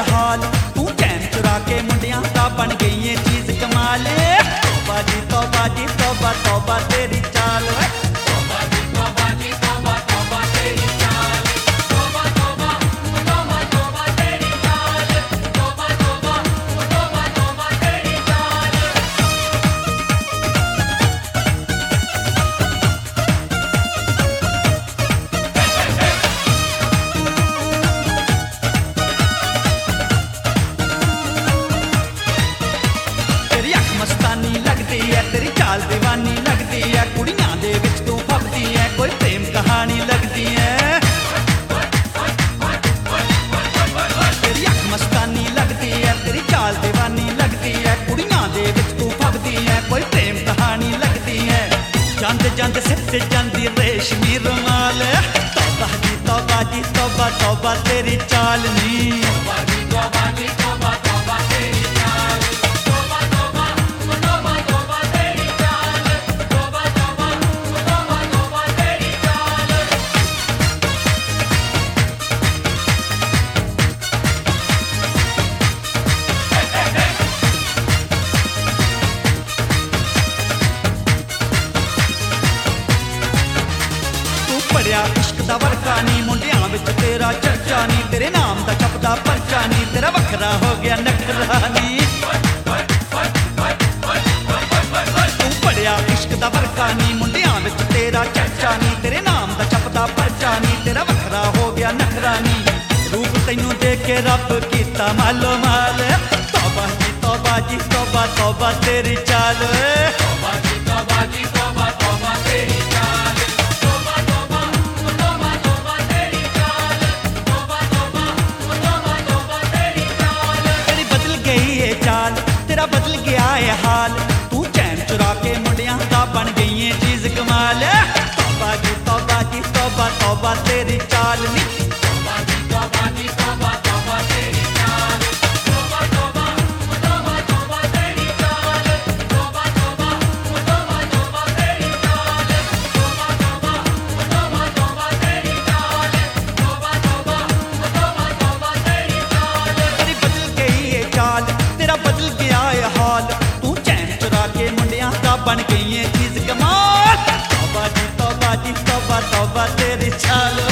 हाल, तू चैन चुरा के मुंडियां दा बन गई है चीज कमाल। तौबा जी तौबा जी तौबा तौबा तेरी चाल। मस्तानी लगती है तेरी चाल दीवानी लगती है, कुड़ियां दे विच तू फबदी है कोई प्रेम कहानी लगती है। तेरी अख मस्तानी लगती है तेरी चाल दीवानी लगती है, कुड़ियां दे विच तू फबदी है कोई प्रेम कहानी लगती है। जंद जंद सिर ते जांदी रेशमी रुमाल। तौबा जी तौबा जी तौबा तौबा तेरी चाल नी। पढ़िया इश्क दा वर्का नी, मुंडियां विच तेरा चर्चा नी, तेरे नाम दा छपदा परचा नी, तेरा वखरा हो गया नखरा नी। तू पढ़िया इश्क दा वर्का नी, मुंडियां विच तेरा चर्चा नी, तेरे नाम दा छपदा परचा नी, तेरा वखरा हो गया नखरा नी। रूप तैनू देख के रब कीता मालो माल। तौबा जी तौबा जी तौबा तौबा तेरी चाल। तौबा जी तौबा जी तौबा तौबा तेरी चाल। चाल तेरा बदल गया है हाल, तू चैन चुरा के मुंडियां दा बन गई है चीज कमाल। तौबा जी तौबा जी तौबा तौबा तेरी चाल नी। तौबा जी तौबा जी तौबा तौबा तेरी चाल। तौबा तौबा तौबा तौबा तेरी चाल। तौबा तौबा तौबा तौबा तेरी चाल। तौबा तौबा तौबा तौबा तेरी चाल। तौबा तौबा तौबा तौबा तेरी चाल। तेरी बदल गई है चाल तेरा बदल गया है हाल, तू चैन चुरा के मुंडियां दा बन गई है चीज कमाल। तौबा जी तौबा जी तौबा तौबा तेरी चाल।